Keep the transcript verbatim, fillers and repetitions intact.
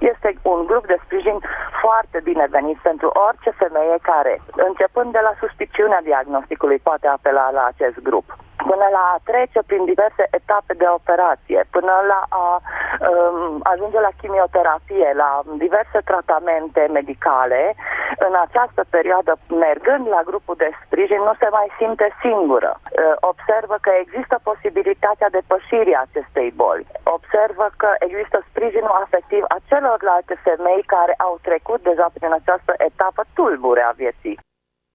Este un grup de sprijin foarte binevenit pentru orice femeie care, începând de la suspiciunea diagnosticului, poate apela la acest grup, până la a trece prin diverse etape de operație, până la a um, ajunge la chimioterapie, la diverse tratamente medicale. În această perioadă, mergând la grupul de sprijin, nu se mai simte singură. Observă că există posibilitatea depășirii acestei boli. Observă că există sprijinul afectiv a celorlalte femei care au trecut deja prin această etapă tulbure a vieții